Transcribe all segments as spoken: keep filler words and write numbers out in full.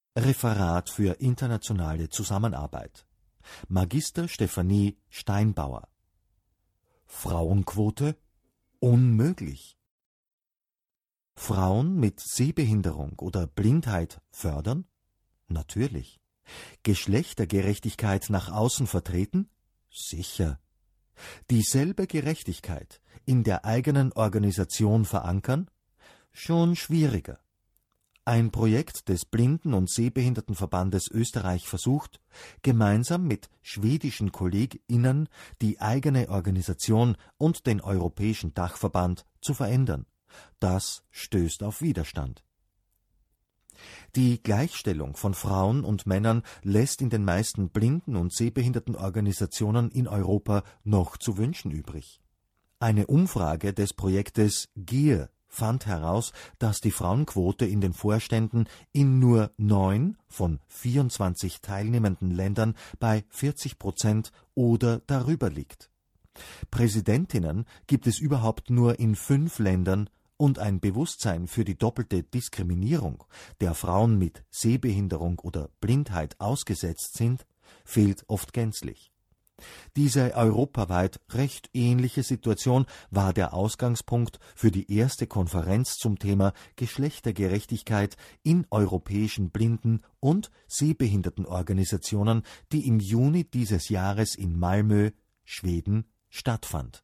Referat für internationale Zusammenarbeit. Magister Stefanie Steinbauer. Frauenquote? Unmöglich. Frauen mit Sehbehinderung oder Blindheit fördern? Natürlich. Geschlechtergerechtigkeit nach außen vertreten? Sicher. Dieselbe Gerechtigkeit in der eigenen Organisation verankern? Schon schwieriger. Ein Projekt des Blinden- und Sehbehindertenverbandes Österreich versucht, gemeinsam mit schwedischen KollegInnen die eigene Organisation und den Europäischen Dachverband zu verändern. Das stößt auf Widerstand. Die Gleichstellung von Frauen und Männern lässt in den meisten Blinden- und Sehbehindertenorganisationen in Europa noch zu wünschen übrig. Eine Umfrage des Projektes G I R fand heraus, dass die Frauenquote in den Vorständen in nur neun von vierundzwanzig teilnehmenden Ländern bei vierzig Prozent oder darüber liegt. Präsidentinnen gibt es überhaupt nur in fünf Ländern und ein Bewusstsein für die doppelte Diskriminierung, der Frauen mit Sehbehinderung oder Blindheit ausgesetzt sind, fehlt oft gänzlich. Diese europaweit recht ähnliche Situation war der Ausgangspunkt für die erste Konferenz zum Thema Geschlechtergerechtigkeit in europäischen Blinden- und Sehbehindertenorganisationen, die im Juni dieses Jahres in Malmö, Schweden, stattfand.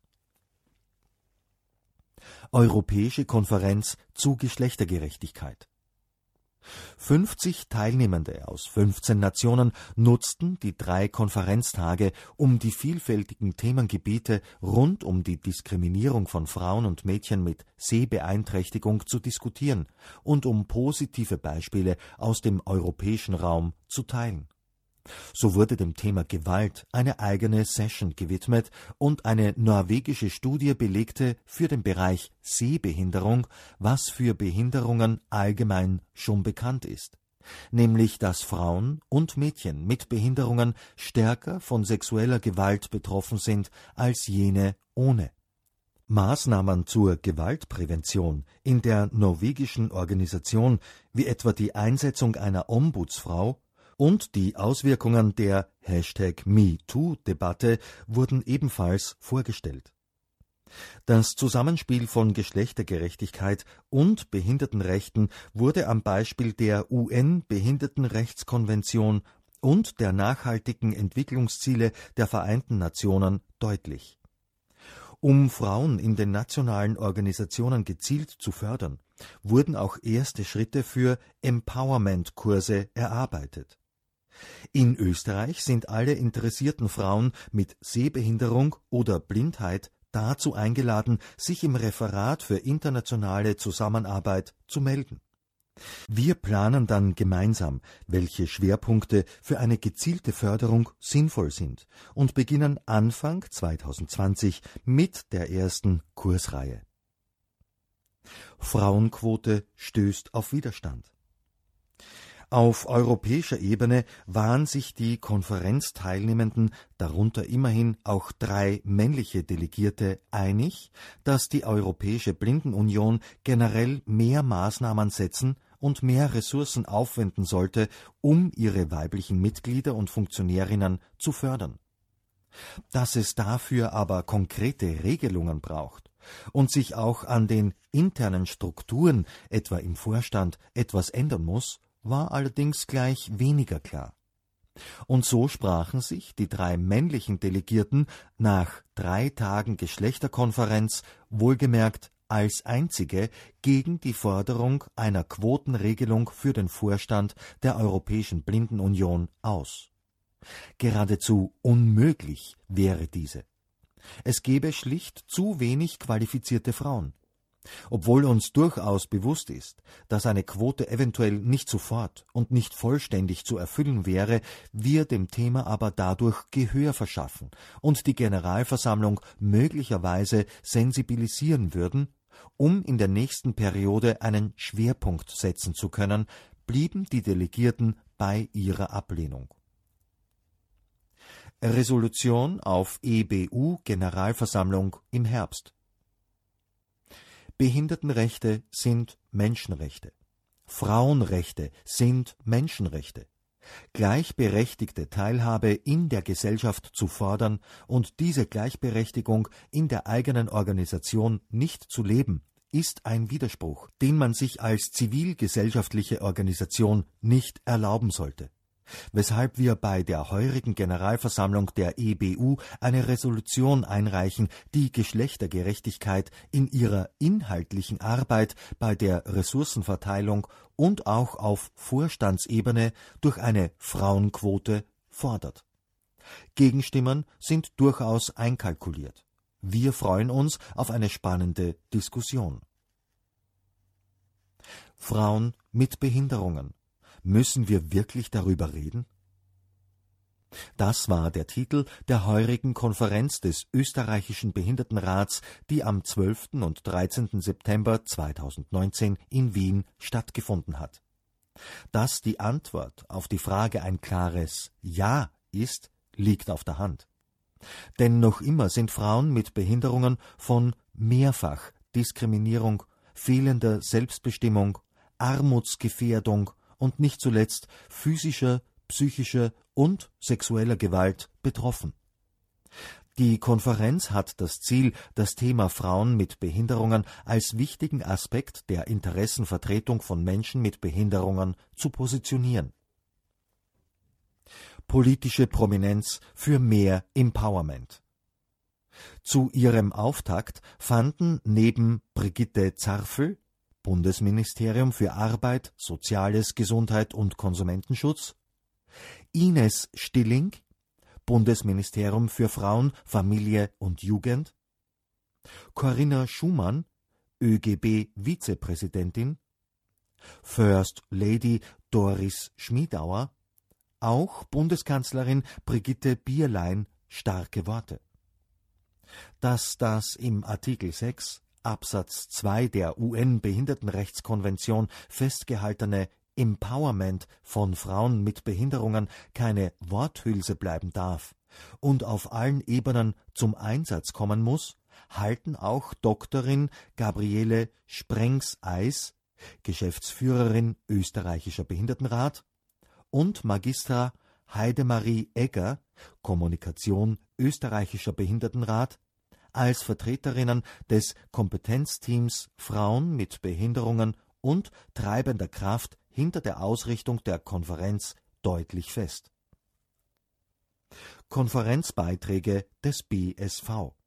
Europäische Konferenz zu Geschlechtergerechtigkeit. fünfzig Teilnehmende aus fünfzehn Nationen nutzten die drei Konferenztage, um die vielfältigen Themengebiete rund um die Diskriminierung von Frauen und Mädchen mit Sehbeeinträchtigung zu diskutieren und um positive Beispiele aus dem europäischen Raum zu teilen. So wurde dem Thema Gewalt eine eigene Session gewidmet und eine norwegische Studie belegte für den Bereich Sehbehinderung, was für Behinderungen allgemein schon bekannt ist, nämlich dass Frauen und Mädchen mit Behinderungen stärker von sexueller Gewalt betroffen sind als jene ohne. Maßnahmen zur Gewaltprävention in der norwegischen Organisation, wie etwa die Einsetzung einer Ombudsfrau und die Auswirkungen der Hashtag MeToo-Debatte wurden ebenfalls vorgestellt. Das Zusammenspiel von Geschlechtergerechtigkeit und Behindertenrechten wurde am Beispiel der U N-Behindertenrechtskonvention und der nachhaltigen Entwicklungsziele der Vereinten Nationen deutlich. Um Frauen in den nationalen Organisationen gezielt zu fördern, wurden auch erste Schritte für Empowerment-Kurse erarbeitet. In Österreich sind alle interessierten Frauen mit Sehbehinderung oder Blindheit dazu eingeladen, sich im Referat für internationale Zusammenarbeit zu melden. Wir planen dann gemeinsam, welche Schwerpunkte für eine gezielte Förderung sinnvoll sind und beginnen Anfang zweitausendzwanzig mit der ersten Kursreihe. Frauenquote stößt auf Widerstand. Auf europäischer Ebene waren sich die Konferenzteilnehmenden, darunter immerhin auch drei männliche Delegierte, einig, dass die Europäische Blindenunion generell mehr Maßnahmen setzen und mehr Ressourcen aufwenden sollte, um ihre weiblichen Mitglieder und Funktionärinnen zu fördern. Dass es dafür aber konkrete Regelungen braucht und sich auch an den internen Strukturen, etwa im Vorstand, etwas ändern muss, war allerdings gleich weniger klar. Und so sprachen sich die drei männlichen Delegierten nach drei Tagen Geschlechterkonferenz, wohlgemerkt als einzige, gegen die Forderung einer Quotenregelung für den Vorstand der Europäischen Blindenunion aus. Geradezu unmöglich wäre diese. Es gäbe schlicht zu wenig qualifizierte Frauen. Obwohl uns durchaus bewusst ist, dass eine Quote eventuell nicht sofort und nicht vollständig zu erfüllen wäre, wir dem Thema aber dadurch Gehör verschaffen und die Generalversammlung möglicherweise sensibilisieren würden, um in der nächsten Periode einen Schwerpunkt setzen zu können, blieben die Delegierten bei ihrer Ablehnung. Resolution auf E B U-Generalversammlung im Herbst. Behindertenrechte sind Menschenrechte. Frauenrechte sind Menschenrechte. Gleichberechtigte Teilhabe in der Gesellschaft zu fordern und diese Gleichberechtigung in der eigenen Organisation nicht zu leben, ist ein Widerspruch, den man sich als zivilgesellschaftliche Organisation nicht erlauben sollte. Weshalb wir bei der heurigen Generalversammlung der E B U eine Resolution einreichen, die Geschlechtergerechtigkeit in ihrer inhaltlichen Arbeit bei der Ressourcenverteilung und auch auf Vorstandsebene durch eine Frauenquote fordert. Gegenstimmen sind durchaus einkalkuliert. Wir freuen uns auf eine spannende Diskussion. Frauen mit Behinderungen. Müssen wir wirklich darüber reden? Das war der Titel der heurigen Konferenz des Österreichischen Behindertenrats, die am zwölften und dreizehnten September zweitausendneunzehn in Wien stattgefunden hat. Dass die Antwort auf die Frage ein klares Ja ist, liegt auf der Hand. Denn noch immer sind Frauen mit Behinderungen von Mehrfachdiskriminierung, fehlender Selbstbestimmung, Armutsgefährdung und nicht zuletzt physischer, psychischer und sexueller Gewalt betroffen. Die Konferenz hat das Ziel, das Thema Frauen mit Behinderungen als wichtigen Aspekt der Interessenvertretung von Menschen mit Behinderungen zu positionieren. Politische Prominenz für mehr Empowerment. Zu ihrem Auftakt fanden neben Brigitte Zarfel, Bundesministerium für Arbeit, Soziales, Gesundheit und Konsumentenschutz, Ines Stilling, Bundesministerium für Frauen, Familie und Jugend, Corinna Schumann, ÖGB-Vizepräsidentin, First Lady Doris Schmiedauer, auch Bundeskanzlerin Brigitte Bierlein starke Worte. Dass das im Artikel sechs Absatz zwei der U N-Behindertenrechtskonvention festgehaltene Empowerment von Frauen mit Behinderungen keine Worthülse bleiben darf und auf allen Ebenen zum Einsatz kommen muss, halten auch Doktorin Gabriele Sprengs-Eis, Geschäftsführerin Österreichischer Behindertenrat, und Magistra Heidemarie Egger, Kommunikation Österreichischer Behindertenrat, als Vertreterinnen des Kompetenzteams Frauen mit Behinderungen und treibender Kraft hinter der Ausrichtung der Konferenz deutlich fest. Konferenzbeiträge des B S V.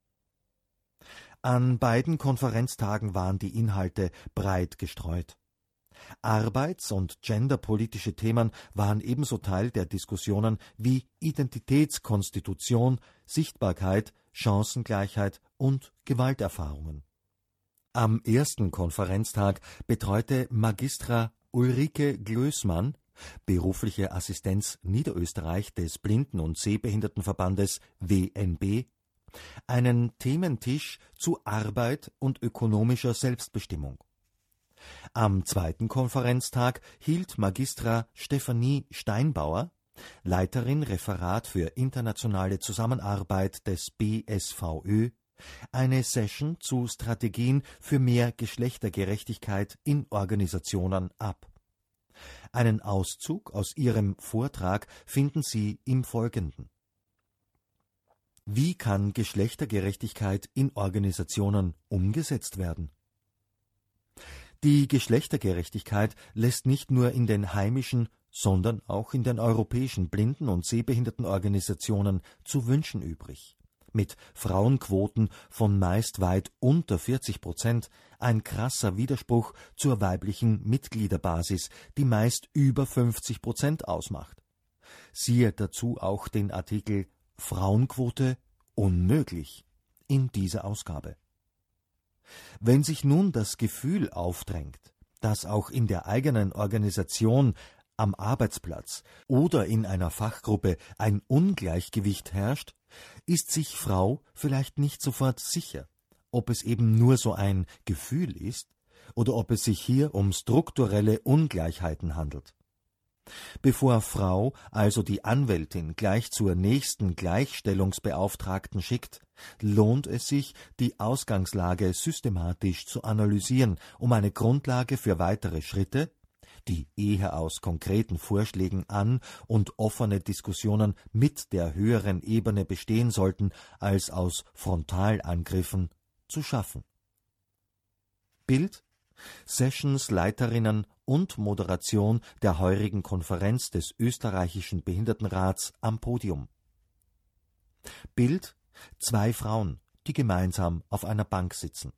An beiden Konferenztagen waren die Inhalte breit gestreut. Arbeits- und genderpolitische Themen waren ebenso Teil der Diskussionen wie Identitätskonstitution, Sichtbarkeit, Chancengleichheit und Gewalterfahrungen. Am ersten Konferenztag betreute Magistra Ulrike Glößmann, berufliche Assistenz Niederösterreich des Blinden- und Sehbehindertenverbandes W N B, einen Thementisch zu Arbeit und ökonomischer Selbstbestimmung. Am zweiten Konferenztag hielt Magistra Stefanie Steinbauer, Leiterin Referat für internationale Zusammenarbeit des B S V Ö, eine Session zu Strategien für mehr Geschlechtergerechtigkeit in Organisationen ab. Einen Auszug aus ihrem Vortrag finden Sie im Folgenden. Wie kann Geschlechtergerechtigkeit in Organisationen umgesetzt werden? Die Geschlechtergerechtigkeit lässt nicht nur in den heimischen, sondern auch in den europäischen Blinden- und Sehbehindertenorganisationen zu wünschen übrig. Mit Frauenquoten von meist weit unter vierzig Prozent, ein krasser Widerspruch zur weiblichen Mitgliederbasis, die meist über fünfzig Prozent ausmacht. Siehe dazu auch den Artikel Frauenquote unmöglich in dieser Ausgabe. Wenn sich nun das Gefühl aufdrängt, dass auch in der eigenen Organisation, am Arbeitsplatz oder in einer Fachgruppe ein Ungleichgewicht herrscht, ist sich Frau vielleicht nicht sofort sicher, ob es eben nur so ein Gefühl ist oder ob es sich hier um strukturelle Ungleichheiten handelt. Bevor Frau also die Anwältin gleich zur nächsten Gleichstellungsbeauftragten schickt, lohnt es sich, die Ausgangslage systematisch zu analysieren, um eine Grundlage für weitere Schritte, die eher aus konkreten Vorschlägen an und offene Diskussionen mit der höheren Ebene bestehen sollten, als aus Frontalangriffen, zu schaffen. Bild: Sessionsleiterinnen und Moderation der heurigen Konferenz des Österreichischen Behindertenrats am Podium. Bild: Zwei Frauen, die gemeinsam auf einer Bank sitzen.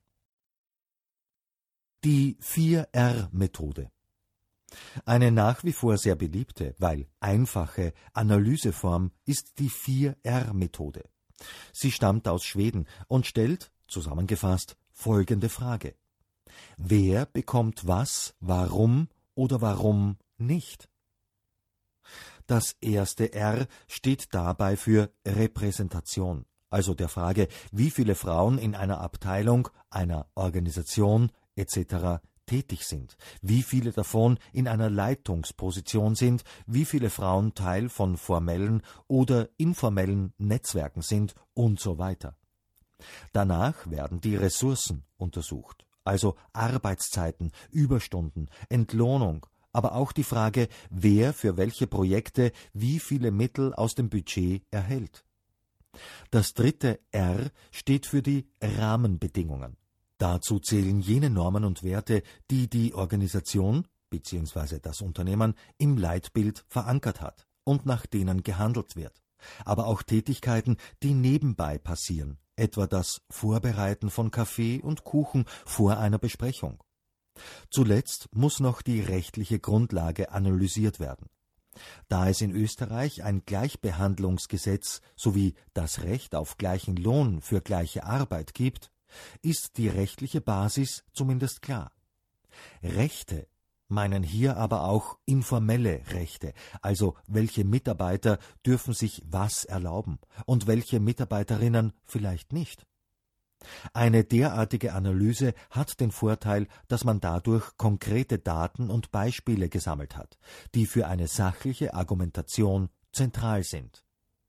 Die vier R Methode. Eine nach wie vor sehr beliebte, weil einfache Analyseform ist die vier R Methode. Sie stammt aus Schweden und stellt, zusammengefasst, folgende Frage: Wer bekommt was, warum oder warum nicht? Das erste R steht dabei für Repräsentation, also der Frage, wie viele Frauen in einer Abteilung, einer Organisation et cetera tätig sind, wie viele davon in einer Leitungsposition sind, wie viele Frauen Teil von formellen oder informellen Netzwerken sind und so weiter. Danach werden die Ressourcen untersucht, also Arbeitszeiten, Überstunden, Entlohnung, aber auch die Frage, wer für welche Projekte wie viele Mittel aus dem Budget erhält. Das dritte R steht für die Rahmenbedingungen. Dazu zählen jene Normen und Werte, die die Organisation bzw. das Unternehmen im Leitbild verankert hat und nach denen gehandelt wird, aber auch Tätigkeiten, die nebenbei passieren, etwa das Vorbereiten von Kaffee und Kuchen vor einer Besprechung. Zuletzt muss noch die rechtliche Grundlage analysiert werden. Da es in Österreich ein Gleichbehandlungsgesetz sowie das Recht auf gleichen Lohn für gleiche Arbeit gibt, ist die rechtliche Basis zumindest klar. Rechte meinen hier aber auch informelle Rechte, also welche Mitarbeiter dürfen sich was erlauben und welche Mitarbeiterinnen vielleicht nicht. Eine derartige Analyse hat den Vorteil, dass man dadurch konkrete Daten und Beispiele gesammelt hat, die für eine sachliche Argumentation zentral sind.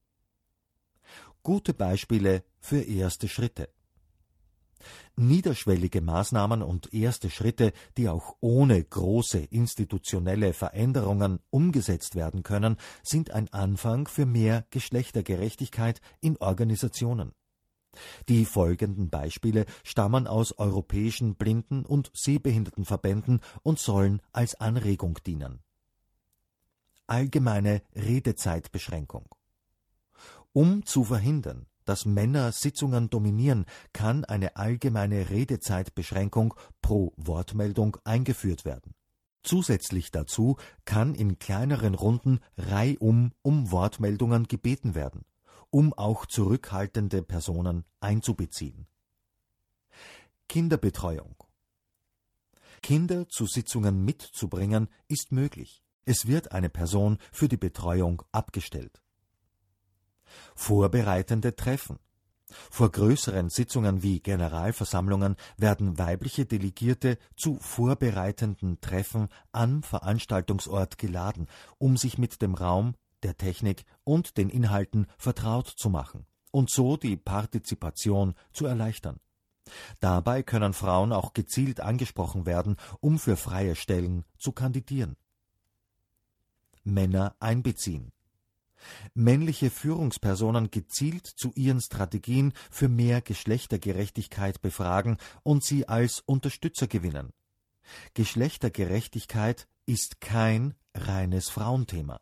Gute Beispiele für erste Schritte. Niederschwellige Maßnahmen und erste Schritte, die auch ohne große institutionelle Veränderungen umgesetzt werden können, sind ein Anfang für mehr Geschlechtergerechtigkeit in Organisationen. Die folgenden Beispiele stammen aus europäischen Blinden- und Sehbehindertenverbänden und sollen als Anregung dienen. Allgemeine Redezeitbeschränkung. Um zu verhindern, dass Männer Sitzungen dominieren, kann eine allgemeine Redezeitbeschränkung pro Wortmeldung eingeführt werden. Zusätzlich dazu kann in kleineren Runden reihum um Wortmeldungen gebeten werden, um auch zurückhaltende Personen einzubeziehen. Kinderbetreuung. Kinder zu Sitzungen mitzubringen ist möglich. Es wird eine Person für die Betreuung abgestellt. Vorbereitende Treffen. Vor größeren Sitzungen wie Generalversammlungen werden weibliche Delegierte zu vorbereitenden Treffen am Veranstaltungsort geladen, um sich mit dem Raum, der Technik und den Inhalten vertraut zu machen und so die Partizipation zu erleichtern. Dabei können Frauen auch gezielt angesprochen werden, um für freie Stellen zu kandidieren. Männer einbeziehen. Männliche Führungspersonen gezielt zu ihren Strategien für mehr Geschlechtergerechtigkeit befragen und sie als Unterstützer gewinnen. Geschlechtergerechtigkeit ist kein reines Frauenthema.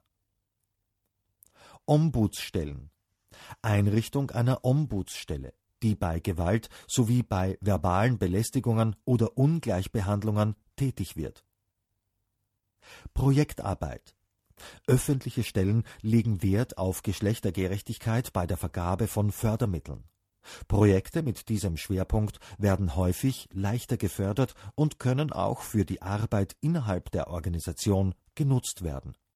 Ombudsstellen. Einrichtung einer Ombudsstelle, die bei Gewalt sowie bei verbalen Belästigungen oder Ungleichbehandlungen tätig wird. Projektarbeit. Öffentliche Stellen legen Wert auf Geschlechtergerechtigkeit bei der Vergabe von Fördermitteln. Projekte mit diesem Schwerpunkt werden häufig leichter gefördert und können auch für die Arbeit innerhalb der Organisation genutzt werden.